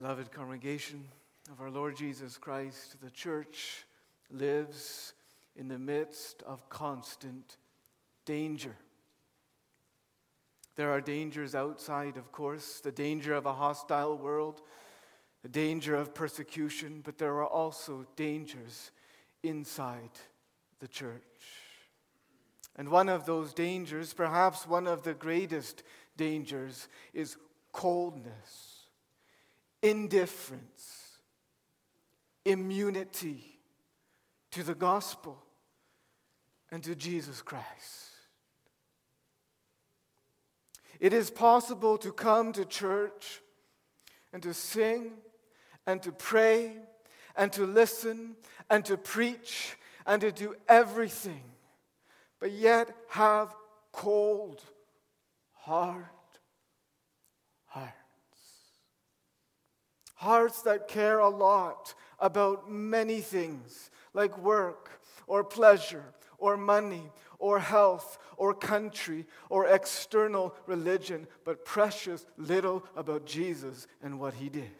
Beloved congregation of our Lord Jesus Christ, the church lives in the midst of constant danger. There are dangers outside, of course, the danger of a hostile world, the danger of persecution, but there are also dangers inside the church. And one of those dangers, perhaps one of the greatest dangers, is coldness, indifference, immunity to the gospel and to Jesus Christ. It is possible to come to church and to sing and to pray and to listen and to preach and to do everything, but yet have cold, hard hearts. Hearts that care a lot about many things, like work or pleasure or money or health or country or external religion, but precious little about Jesus and what he did.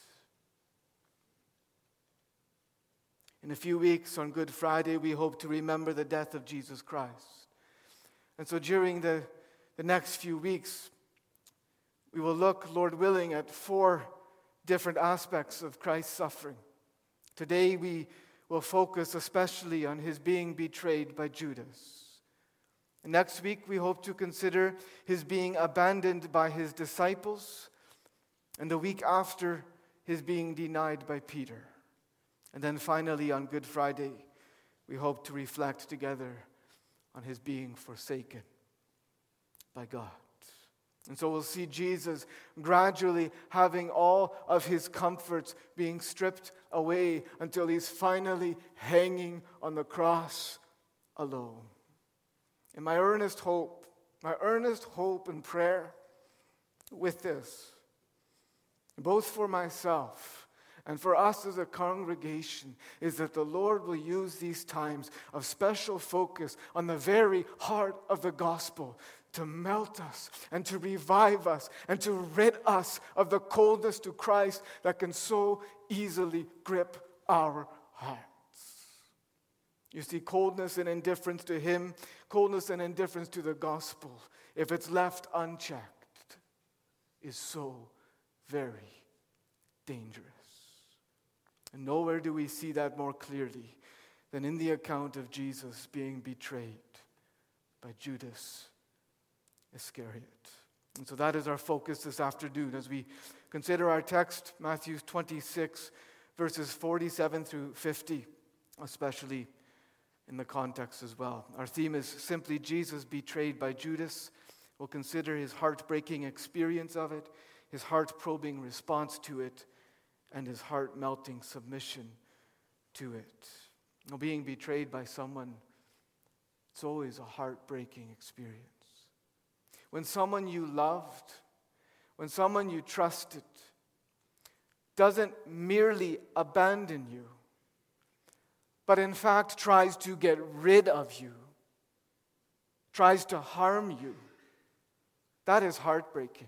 In a few weeks on Good Friday, we hope to remember the death of Jesus Christ. And so during the next few weeks, we will look, Lord willing, at 4 different aspects of Christ's suffering. Today we will focus especially on his being betrayed by Judas. And next week we hope to consider his being abandoned by his disciples, and the week after, his being denied by Peter. And then finally on Good Friday, we hope to reflect together on his being forsaken by God. And so we'll see Jesus gradually having all of his comforts being stripped away until he's finally hanging on the cross alone. And my earnest hope and prayer with this, both for myself and for us as a congregation, is that the Lord will use these times of special focus on the very heart of the gospel to melt us and to revive us and to rid us of the coldness to Christ that can so easily grip our hearts. You see, coldness and indifference to him, coldness and indifference to the gospel, if it's left unchecked, is so very dangerous. And nowhere do we see that more clearly than in the account of Jesus being betrayed by Judas Iscariot. And so that is our focus this afternoon as we consider our text, Matthew 26, verses 47 through 50, especially in the context as well. Our theme is simply Jesus betrayed by Judas. We'll consider his heartbreaking experience of it, his heart-probing response to it, and his heart-melting submission to it. Now, being betrayed by someone, it's always a heartbreaking experience. When someone you loved, when someone you trusted, doesn't merely abandon you, but in fact tries to get rid of you, tries to harm you, that is heartbreaking.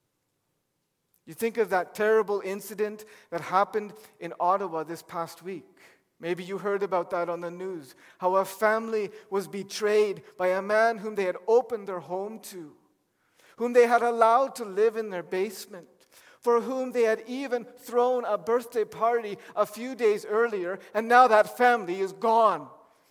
You think of that terrible incident that happened in Ottawa this past week. Maybe you heard about that on the news, how a family was betrayed by a man whom they had opened their home to, whom they had allowed to live in their basement, for whom they had even thrown a birthday party a few days earlier, and now that family is gone,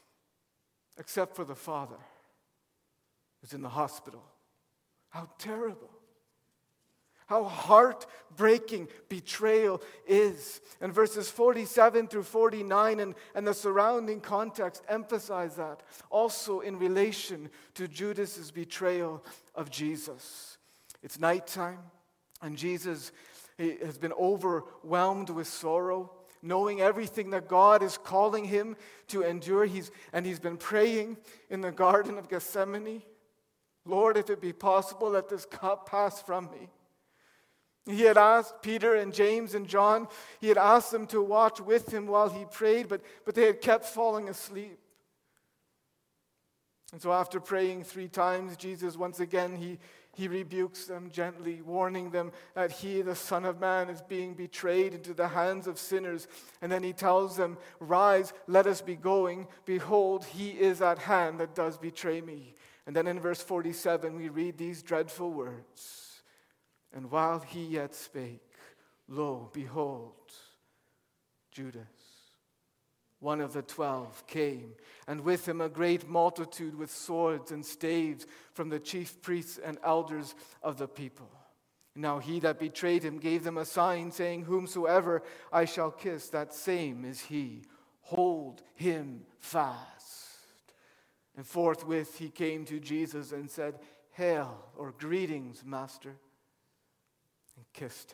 except for the father, who's in the hospital. How terrible. How heartbreaking betrayal is. And verses 47 through 49 and the surrounding context emphasize that, also in relation to Judas' betrayal of Jesus. It's nighttime, and Jesus has been overwhelmed with sorrow, knowing everything that God is calling him to endure. He's been praying in the Garden of Gethsemane, Lord, if it be possible, let this cup pass from me. He had asked Peter and James and John, he had asked them to watch with him while he prayed, but they had kept falling asleep. And so after praying 3 times, Jesus once again, he rebukes them gently, warning them that he, the Son of Man, is being betrayed into the hands of sinners. And then he tells them, "Rise, let us be going. Behold, he is at hand that does betray me." And then in verse 47, we read these dreadful words. "And while he yet spake, lo, behold, Judas, one of the 12, came, and with him a great multitude with swords and staves from the chief priests and elders of the people. Now he that betrayed him gave them a sign, saying, Whomsoever I shall kiss, that same is he. Hold him fast. And forthwith he came to Jesus and said, Hail, or greetings, Master, and kissed him."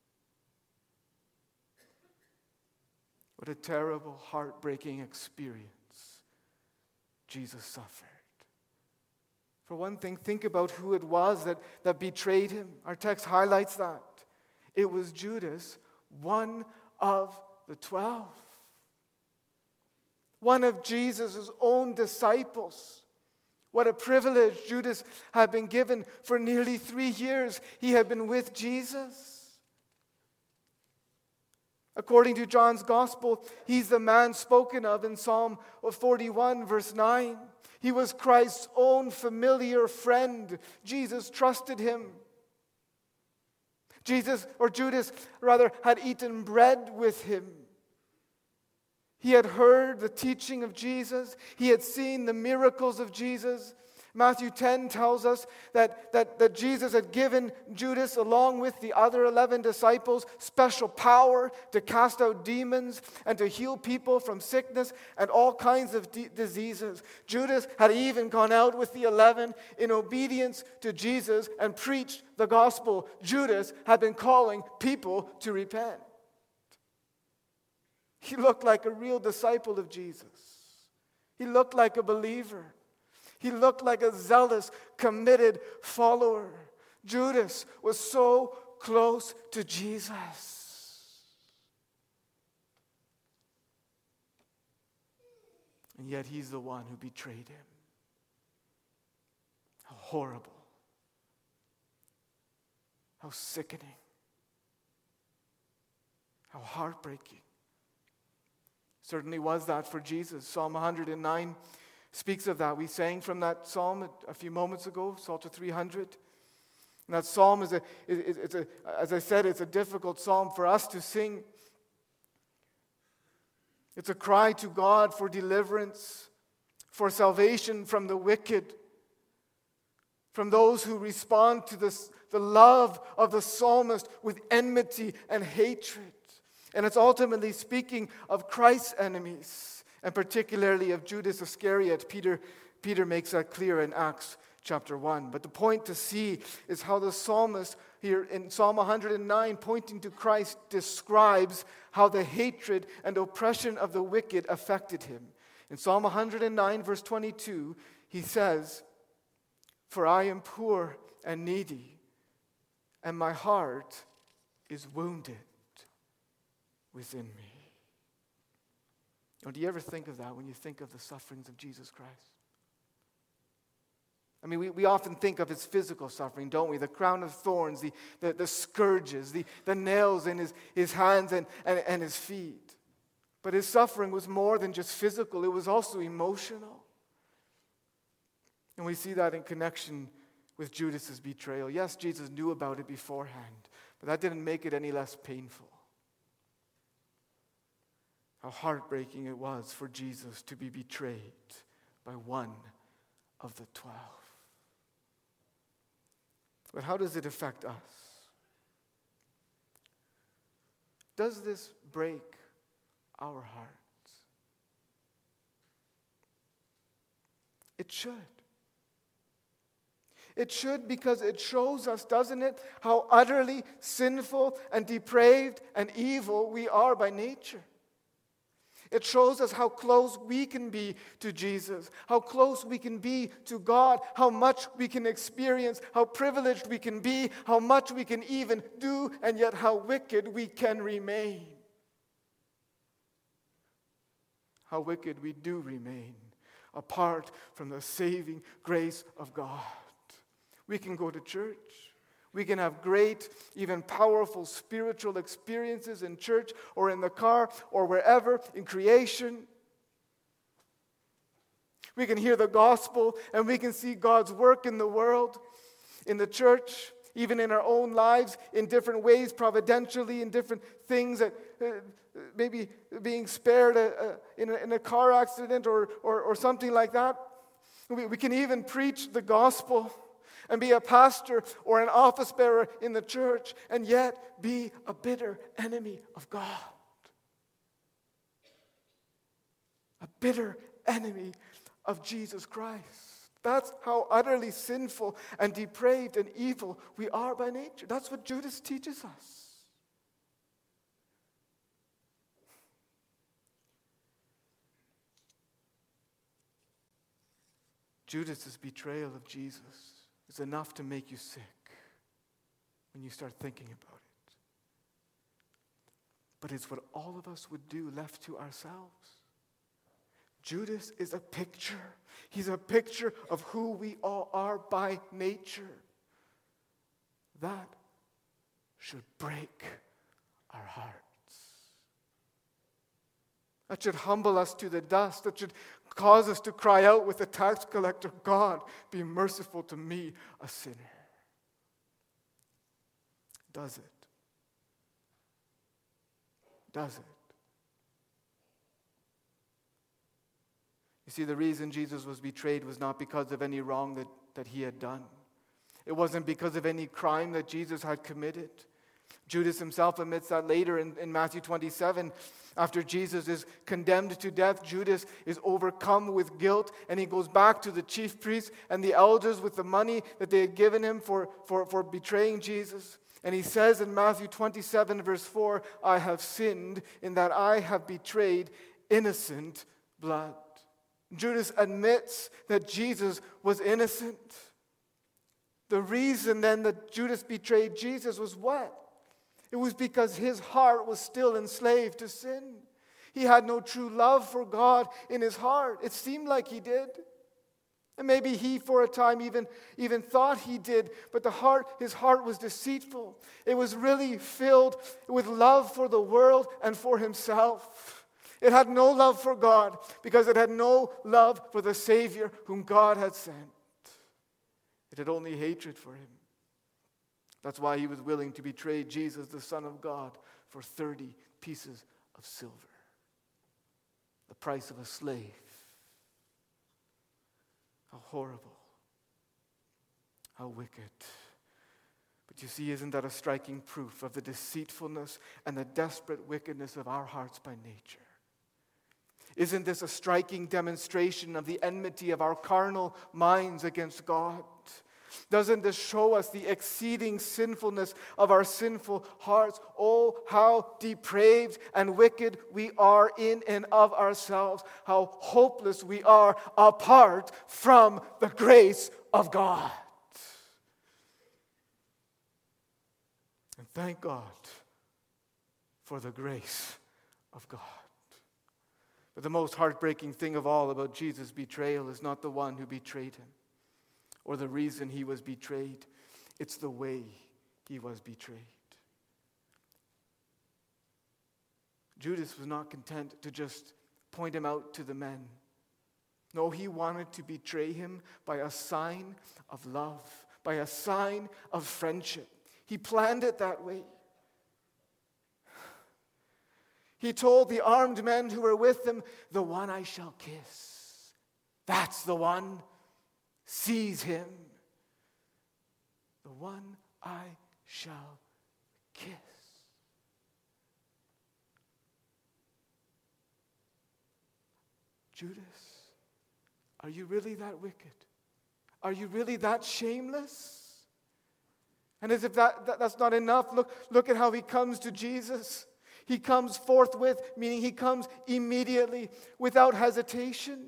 What a terrible, heartbreaking experience Jesus suffered. For one thing, think about who it was that betrayed him. Our text highlights that. It was Judas, one of the 12. One of Jesus' own disciples. What a privilege Judas had been given. For nearly 3 years, he had been with Jesus. According to John's Gospel, he's the man spoken of in Psalm 41, verse 9. He was Christ's own familiar friend. Jesus trusted him. Judas had eaten bread with him. He had heard the teaching of Jesus. He had seen the miracles of Jesus. Matthew 10 tells us that Jesus had given Judas, along with the other 11 disciples, special power to cast out demons and to heal people from sickness and all kinds of diseases. Judas had even gone out with the 11 in obedience to Jesus and preached the gospel. Judas had been calling people to repent. He looked like a real disciple of Jesus. He looked like a believer. He looked like a zealous, committed follower. Judas was so close to Jesus. And yet he's the one who betrayed him. How horrible. How sickening. How heartbreaking. Certainly was that for Jesus. Psalm 109 speaks of that. We sang from that psalm a few moments ago, Psalter 300. And that psalm is as I said, it's a difficult psalm for us to sing. It's a cry to God for deliverance, for salvation from the wicked, from those who respond to the love of the psalmist with enmity and hatred. And it's ultimately speaking of Christ's enemies, and particularly of Judas Iscariot. Peter makes that clear in Acts chapter 1. But the point to see is how the psalmist here in Psalm 109, pointing to Christ, describes how the hatred and oppression of the wicked affected him. In Psalm 109, verse 22, he says, "For I am poor and needy, and my heart is wounded within me." Now, do you ever think of that when you think of the sufferings of Jesus Christ? I mean, we often think of his physical suffering, don't we? The crown of thorns, the scourges, the nails in his hands and his feet. But his suffering was more than just physical, it was also emotional. And we see that in connection with Judas's betrayal. Yes, Jesus knew about it beforehand, but that didn't make it any less painful. How heartbreaking it was for Jesus to be betrayed by one of the 12. But how does it affect us? Does this break our hearts? It should. It should, because it shows us, doesn't it, how utterly sinful and depraved and evil we are by nature. It shows us how close we can be to Jesus, how close we can be to God, how much we can experience, how privileged we can be, how much we can even do, and yet how wicked we can remain. How wicked we do remain apart from the saving grace of God. We can go to church. We can have great, even powerful spiritual experiences in church or in the car or wherever, in creation. We can hear the gospel and we can see God's work in the world, in the church, even in our own lives, in different ways, providentially, in different things that maybe being spared in a car accident or something like that. We can even preach the gospel and be a pastor or an office bearer in the church and yet be a bitter enemy of God. A bitter enemy of Jesus Christ. That's how utterly sinful and depraved and evil we are by nature. That's what Judas teaches us. Judas's betrayal of Jesus is enough to make you sick when you start thinking about it. But it's what all of us would do left to ourselves. Judas is a picture. He's a picture of who we all are by nature. That should break our hearts. That should humble us to the dust. That should cause us to cry out with the tax collector, God, be merciful to me, a sinner. Does it? Does it? You see, the reason Jesus was betrayed was not because of any wrong that he had done. It wasn't because of any crime that Jesus had committed. Judas himself admits that later in Matthew 27. After Jesus is condemned to death, Judas is overcome with guilt, and he goes back to the chief priests and the elders with the money that they had given him for betraying Jesus. And he says in Matthew 27, verse 4, I have sinned in that I have betrayed innocent blood. Judas admits that Jesus was innocent. The reason then that Judas betrayed Jesus was what? It was because his heart was still enslaved to sin. He had no true love for God in his heart. It seemed like he did. And maybe he for a time even thought he did, but his heart was deceitful. It was really filled with love for the world and for himself. It had no love for God because it had no love for the Savior whom God had sent. It had only hatred for him. That's why he was willing to betray Jesus, the Son of God, for 30 pieces of silver. The price of a slave. How horrible. How wicked. But you see, isn't that a striking proof of the deceitfulness and the desperate wickedness of our hearts by nature? Isn't this a striking demonstration of the enmity of our carnal minds against God? Doesn't this show us the exceeding sinfulness of our sinful hearts? Oh, how depraved and wicked we are in and of ourselves. How hopeless we are apart from the grace of God. And thank God for the grace of God. But the most heartbreaking thing of all about Jesus' betrayal is not the one who betrayed him or the reason he was betrayed. It's the way he was betrayed. Judas was not content to just point him out to the men. No, he wanted to betray him by a sign of love, by a sign of friendship. He planned it that way. He told the armed men who were with him, the one I shall kiss. That's the one. Seize him. The one I shall kiss. Judas, are you really that wicked? Are you really that shameless? And as if that's not enough, look at how he comes to Jesus. He comes forthwith, meaning he comes immediately, without hesitation.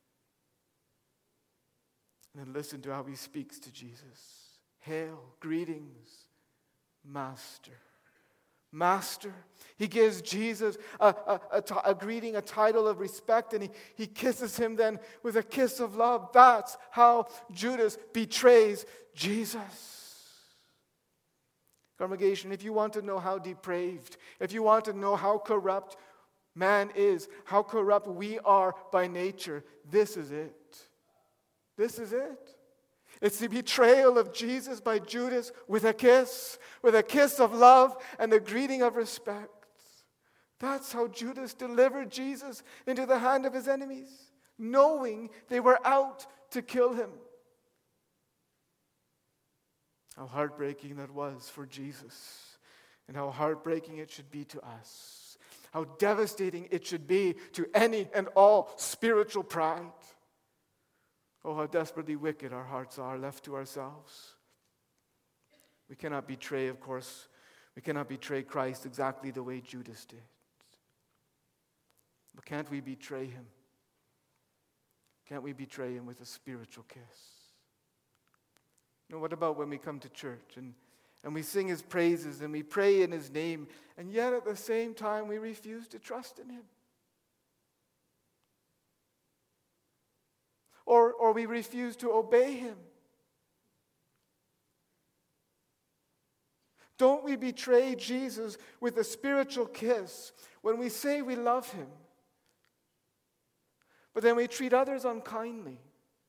And then listen to how he speaks to Jesus. Hail, greetings, Master. Master. He gives Jesus a greeting, a title of respect, and he kisses him then with a kiss of love. That's how Judas betrays Jesus. Congregation, if you want to know how depraved, if you want to know how corrupt man is, how corrupt we are by nature, this is it. This is it. It's the betrayal of Jesus by Judas with a kiss of love and a greeting of respect. That's how Judas delivered Jesus into the hand of his enemies, knowing they were out to kill him. How heartbreaking that was for Jesus, and how heartbreaking it should be to us. How devastating it should be to any and all spiritual pride. Oh, how desperately wicked our hearts are left to ourselves. We cannot betray, of course, we cannot betray Christ exactly the way Judas did. But can't we betray him? Can't we betray him with a spiritual kiss? You know, what about when we come to church and we sing his praises and we pray in his name, and yet at the same time we refuse to trust in him? Or we refuse to obey him? Don't we betray Jesus with a spiritual kiss when we say we love him, but then we treat others unkindly,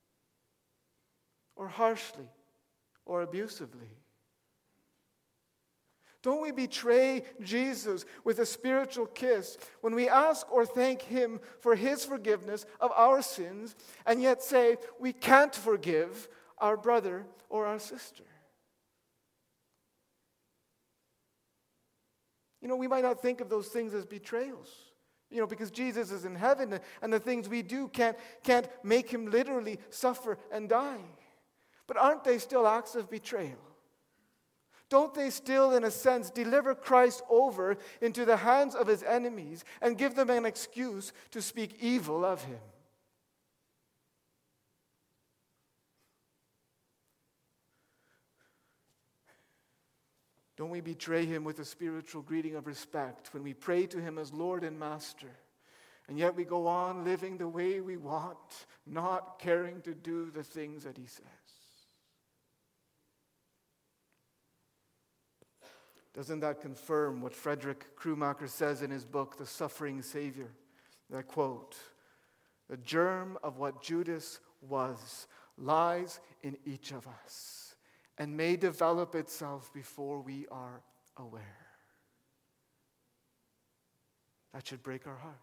or harshly, or abusively? Don't we betray Jesus with a spiritual kiss when we ask or thank him for his forgiveness of our sins, and yet say we can't forgive our brother or our sister? You know, we might not think of those things as betrayals, you know, because Jesus is in heaven, and the things we do can't make him literally suffer and die. But aren't they still acts of betrayal? Don't they still, in a sense, deliver Christ over into the hands of his enemies and give them an excuse to speak evil of him? Don't we betray him with a spiritual greeting of respect when we pray to him as Lord and Master, and yet we go on living the way we want, not caring to do the things that he says? Doesn't that confirm what Frederick Krummacher says in his book, The Suffering Savior? I quote, "The germ of what Judas was lies in each of us and may develop itself before we are aware." That should break our hearts.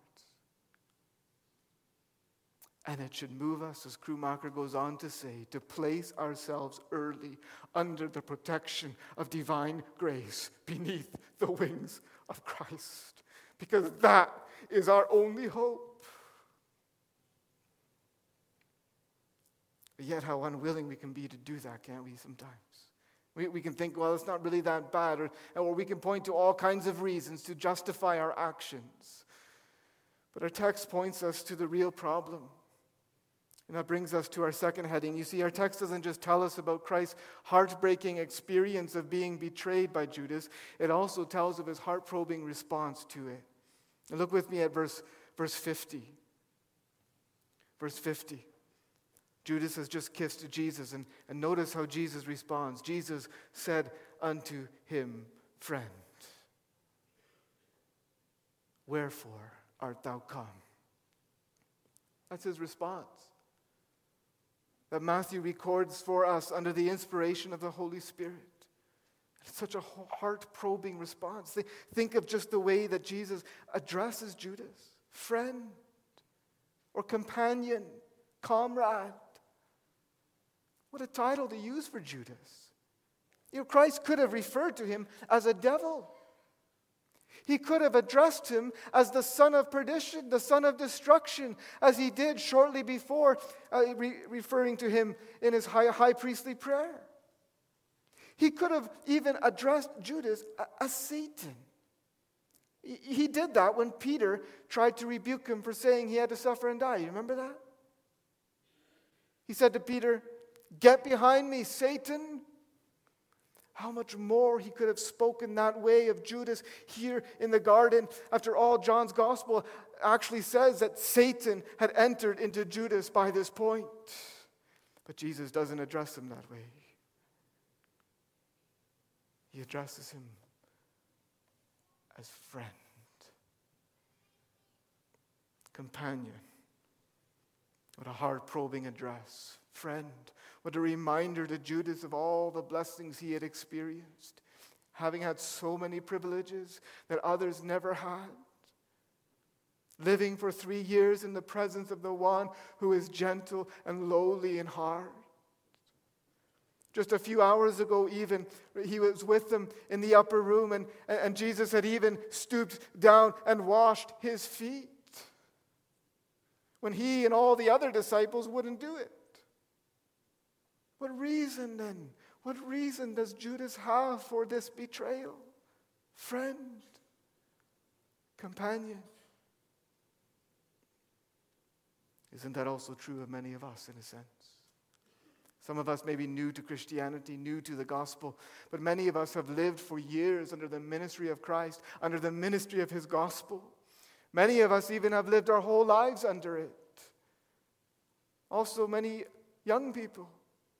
And it should move us, as Krummacher goes on to say, to place ourselves early under the protection of divine grace beneath the wings of Christ. Because that is our only hope. Yet how unwilling we can be to do that, can't we, sometimes? We can think, well, it's not really that bad, or we can point to all kinds of reasons to justify our actions. But our text points us to the real problem. And that brings us to our second heading. You see, our text doesn't just tell us about Christ's heartbreaking experience of being betrayed by Judas. It also tells of his heart-probing response to it. And look with me at verse 50. Verse 50. Judas has just kissed Jesus, and notice how Jesus responds. Jesus said unto him, "Friend, wherefore art thou come?" That's his response that Matthew records for us under the inspiration of the Holy Spirit. It's such a heart-probing response. Think of just the way that Jesus addresses Judas. Friend, or companion, comrade. What a title to use for Judas. You know, Christ could have referred to him as a devil. He could have addressed him as the son of perdition, the son of destruction, as he did shortly before, referring to him in his high priestly prayer. He could have even addressed Judas as Satan. He did that when Peter tried to rebuke him for saying he had to suffer and die. You remember that? He said to Peter, "Get behind me, Satan. How much more he could have spoken that way of Judas here in the garden. After all, John's gospel actually says that Satan had entered into Judas by this point. But Jesus doesn't address him that way. He addresses him as friend, companion. What a heart-probing address. Friend. What a reminder to Judas of all the blessings he had experienced, having had so many privileges that others never had. Living for 3 years in the presence of the one who is gentle and lowly in heart. Just a few hours ago even, he was with them in the upper room, and Jesus had even stooped down and washed his feet when he and all the other disciples wouldn't do it. What reason then? What reason does Judas have for this betrayal? Friend, companion. Isn't that also true of many of us in a sense? Some of us may be new to Christianity, new to the gospel, but many of us have lived for years under the ministry of Christ, under the ministry of his gospel. Many of us even have lived our whole lives under it. Also, many young people.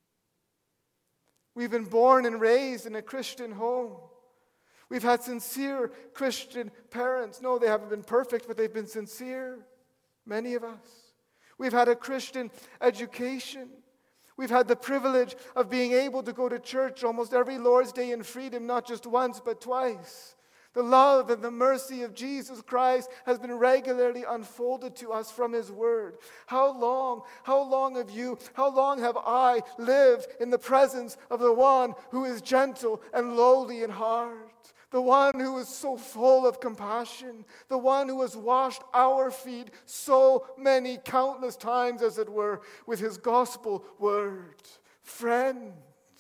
We've been born and raised in a Christian home. We've had sincere Christian parents. No, they haven't been perfect, but they've been sincere. Many of us. We've had a Christian education. We've had the privilege of being able to go to church almost every Lord's Day in freedom, not just once, but twice. The love and the mercy of Jesus Christ has been regularly unfolded to us from his word. How long have I lived in the presence of the one who is gentle and lowly in heart? The one who is so full of compassion, the one who has washed our feet so many countless times, as it were, with his gospel word. Friend,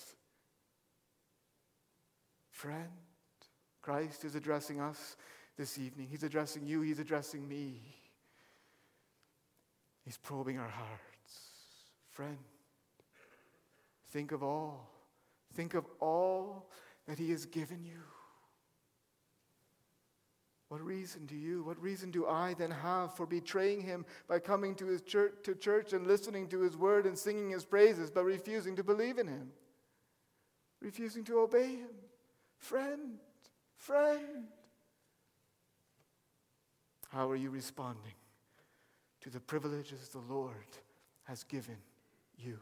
Christ is addressing us this evening. He's addressing you, he's addressing me. He's probing our hearts. Friend, think of all that he has given you. What reason do I then have for betraying him by coming to his church and listening to his word and singing his praises, but refusing to believe in him? Refusing to obey him? Friend. How are you responding to the privileges the Lord has given you?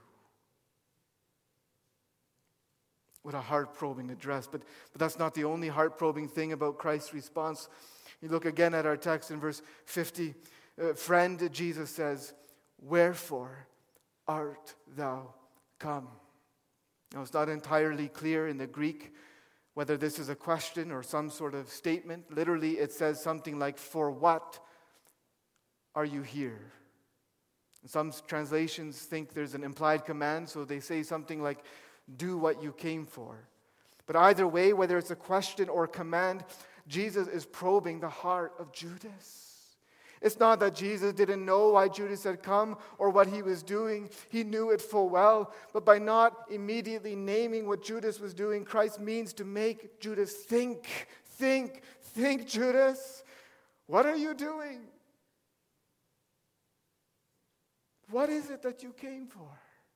What a heart-probing address. But that's not the only heart-probing thing about Christ's response. You look again at our text in verse 50. Friend, Jesus says, "Wherefore art thou come?" Now, it's not entirely clear in the Greek whether this is a question or some sort of statement. Literally, it says something like, "For what are you here?" And some translations think there's an implied command, so they say something like, "Do what you came for." But either way, whether it's a question or command, Jesus is probing the heart of Judas. It's not that Jesus didn't know why Judas had come or what he was doing. He knew it full well. But by not immediately naming what Judas was doing, Christ means to make Judas think. Think, Judas. What are you doing? What is it that you came for?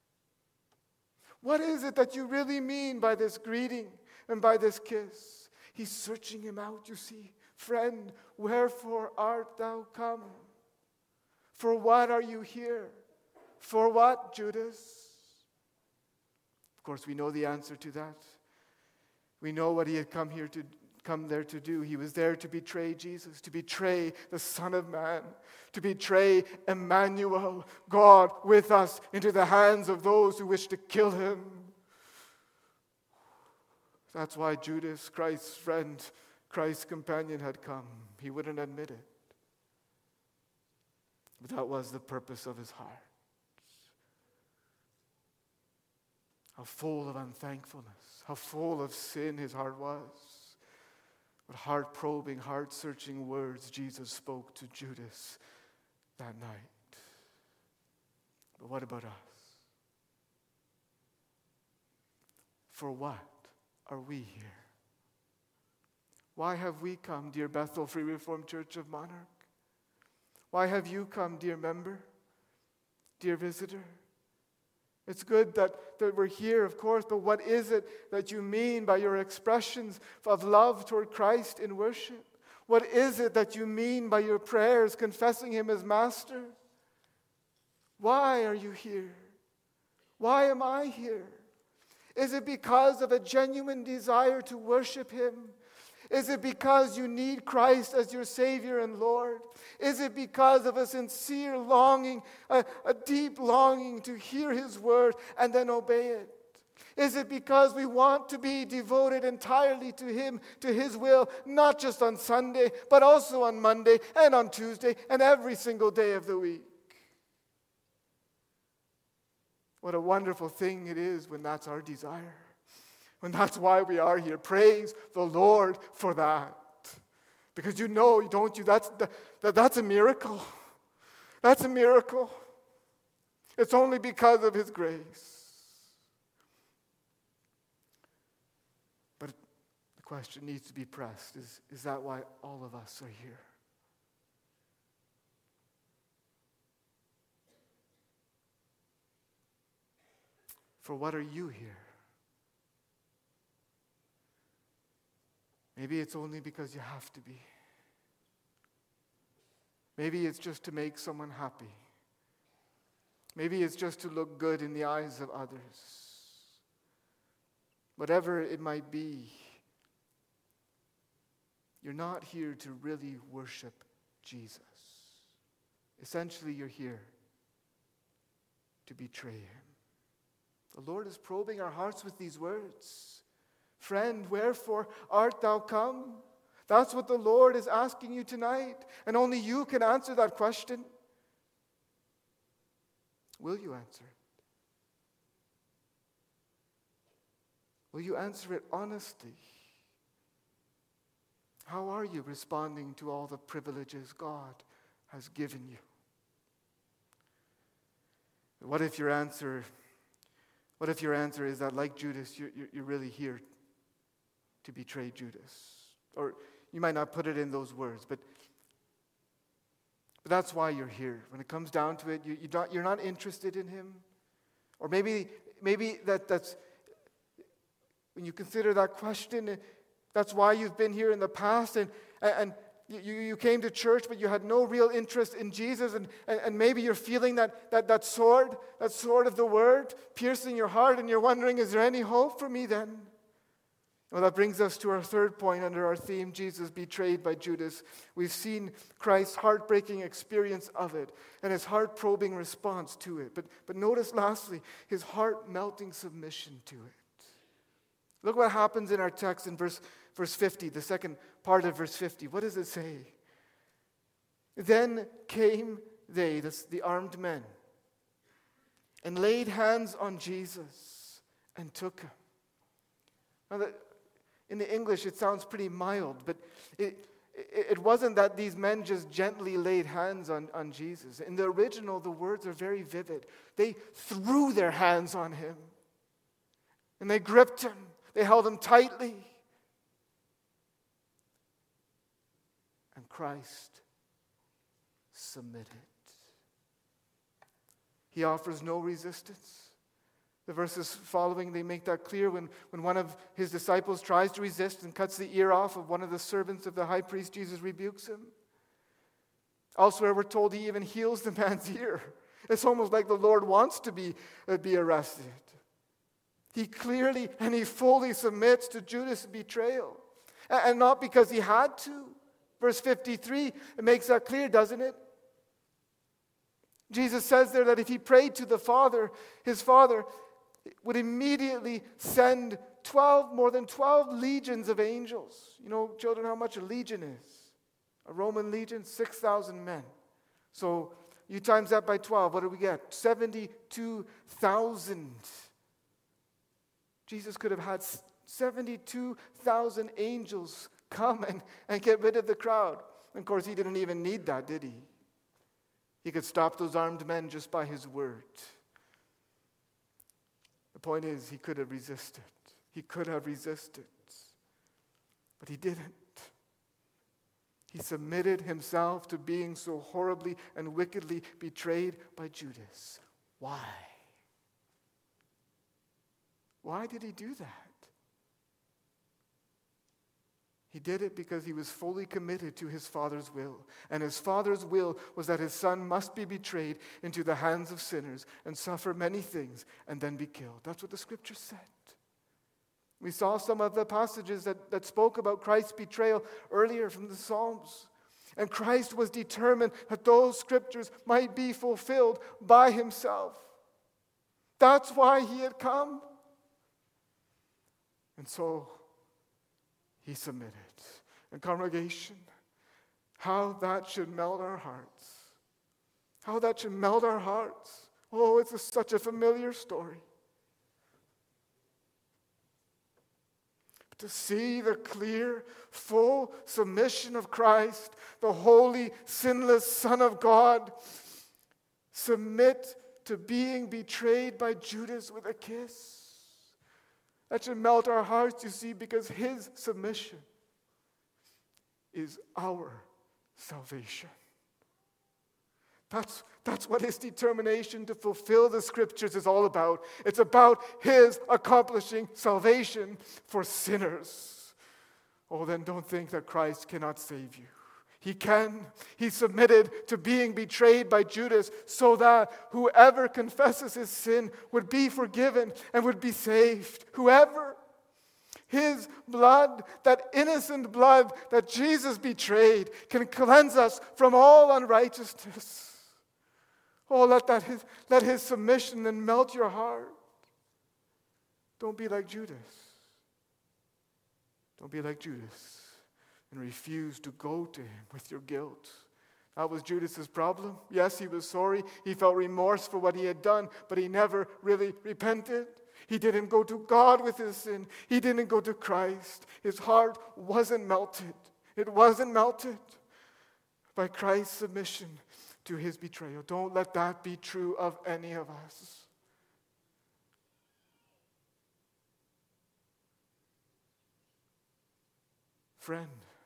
What is it that you really mean by this greeting and by this kiss? He's searching him out, you see. Friend, wherefore art thou come? For what are you here? For what, Judas? Of course, we know the answer to that. We know what he had come there to do. He was there to betray Jesus, to betray the Son of Man, to betray Emmanuel, God with us, into the hands of those who wish to kill him. That's why Judas, Christ's friend, Christ's companion, had come. He wouldn't admit it. But that was the purpose of his heart. How full of unthankfulness, how full of sin his heart was. What heart-probing, heart-searching words Jesus spoke to Judas that night. But what about us? For what are we here? Why have we come, dear Bethel Free Reformed Church of Monarch? Why have you come, dear member, dear visitor? It's good that we're here, of course, but what is it that you mean by your expressions of love toward Christ in worship? What is it that you mean by your prayers confessing Him as Master? Why are you here? Why am I here? Is it because of a genuine desire to worship Him? Is it because you need Christ as your Savior and Lord? Is it because of a sincere longing, a deep longing to hear His word and then obey it? Is it because we want to be devoted entirely to Him, to His will, not just on Sunday, but also on Monday and on Tuesday and every single day of the week? What a wonderful thing it is when that's our desire. When that's why we are here. Praise the Lord for that. Because you know, don't you, that's a miracle. That's a miracle. It's only because of His grace. But the question needs to be pressed. Is that why all of us are here? For what are you here? Maybe it's only because you have to be. Maybe it's just to make someone happy. Maybe it's just to look good in the eyes of others. Whatever it might be, you're not here to really worship Jesus. Essentially, you're here to betray Him. The Lord is probing our hearts with these words. Friend, wherefore art thou come? That's what the Lord is asking you tonight. And only you can answer that question. Will you answer it? Will you answer it honestly? How are you responding to all the privileges God has given you? What if your answer is that, like Judas, you're really here to betray Judas? Or you might not put it in those words, but that's why you're here. When it comes down to it, you're not interested in Him. Or maybe that's when you consider that question, that's why you've been here in the past, and you came to church, but you had no real interest in Jesus, and maybe you're feeling that sword of the Word piercing your heart, and you're wondering, is there any hope for me then? Well, that brings us to our third point under our theme, Jesus betrayed by Judas. We've seen Christ's heartbreaking experience of it and His heart-probing response to it. But notice lastly, His heart-melting submission to it. Look what happens in our text in verse 50, the second part of verse 50. What does it say? Then came they, the armed men, and laid hands on Jesus and took Him. Now, in the English, it sounds pretty mild, but it wasn't that these men just gently laid hands on Jesus. In the original, the words are very vivid. They threw their hands on Him, and they gripped Him. They held Him tightly. And Christ submitted. He offers no resistance. The verses following, they make that clear when one of His disciples tries to resist and cuts the ear off of one of the servants of the high priest, Jesus rebukes him. Elsewhere, we're told He even heals the man's ear. It's almost like the Lord wants to be arrested. He clearly and He fully submits to Judas' betrayal. And not because He had to. Verse 53, it makes that clear, doesn't it? Jesus says there that if He prayed to the Father, His Father would immediately send more than 12 legions of angels. You know, children, how much a legion is? A Roman legion, 6,000 men. So you times that by 12, what do we get? 72,000. Jesus could have had 72,000 angels come and get rid of the crowd. And of course, He didn't even need that, did He? He could stop those armed men just by His word. The point is, He could have resisted. He could have resisted, but he didn't. He submitted himself to being so horribly and wickedly betrayed by Judas. Why? Why did he do that? He did it because he was fully committed to his Father's will. And his Father's will was that his Son must be betrayed into the hands of sinners and suffer many things and then be killed. That's what the Scripture said. We saw some of the passages that spoke about Christ's betrayal earlier from the Psalms. And Christ was determined that those Scriptures might be fulfilled by himself. That's why he had come. And so he submitted. And congregation, how that should melt our hearts. How that should melt our hearts. Oh, it's such a familiar story. To see the clear, full submission of Christ, the holy, sinless Son of God, submit to being betrayed by Judas with a kiss. That should melt our hearts, you see, because his submission is our salvation. That's what his determination to fulfill the Scriptures is all about. It's about his accomplishing salvation for sinners. Oh, then don't think that Christ cannot save you. He can. He submitted to being betrayed by Judas so that whoever confesses his sin would be forgiven and would be saved. Whoever. His blood, that innocent blood that Jesus betrayed, can cleanse us from all unrighteousness. Oh, let his submission then melt your heart. Don't be like Judas. Don't be like Judas and refuse to go to him with your guilt. That was Judas's problem. Yes, he was sorry. He felt remorse for what he had done, but he never really repented. He didn't go to God with his sin. He didn't go to Christ. His heart wasn't melted. It wasn't melted by Christ's submission to his betrayal. Don't let that be true of any of us. Friend,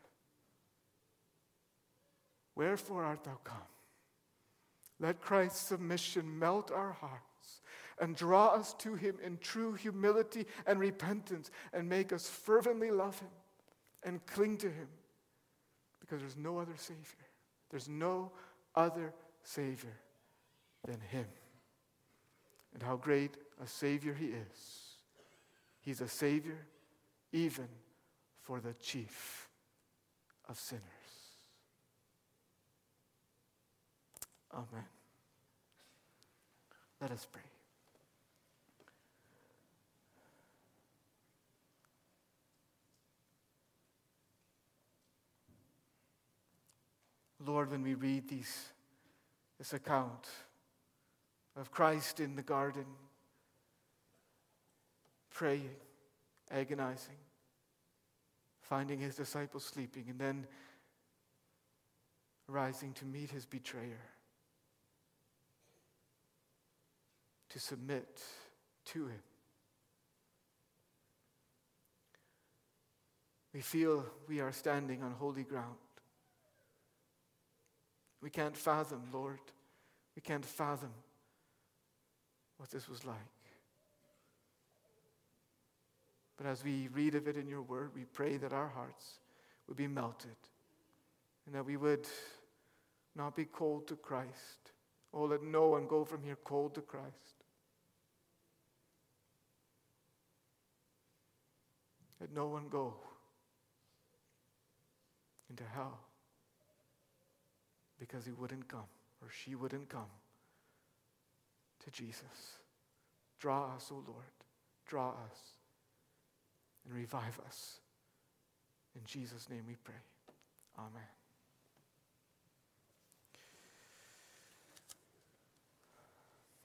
wherefore art thou come? Let Christ's submission melt our hearts and draw us to him in true humility and repentance and make us fervently love him and cling to him, because there's no other Savior. There's no other Savior than him. And how great a Savior he is. He's a Savior even for the chief of sinners. Amen. Let us pray. Lord, when we read this account of Christ in the garden, praying, agonizing, finding his disciples sleeping, and then rising to meet his betrayer, to submit to him. We feel we are standing on holy ground. We can't fathom, Lord, we can't fathom what this was like. But as we read of it in your word, we pray that our hearts would be melted and that we would not be cold to Christ. Oh, let no one go from here cold to Christ. Let no one go into hell because he wouldn't come or she wouldn't come to Jesus. Draw us, O Lord. Draw us and revive us. In Jesus' name we pray. Amen.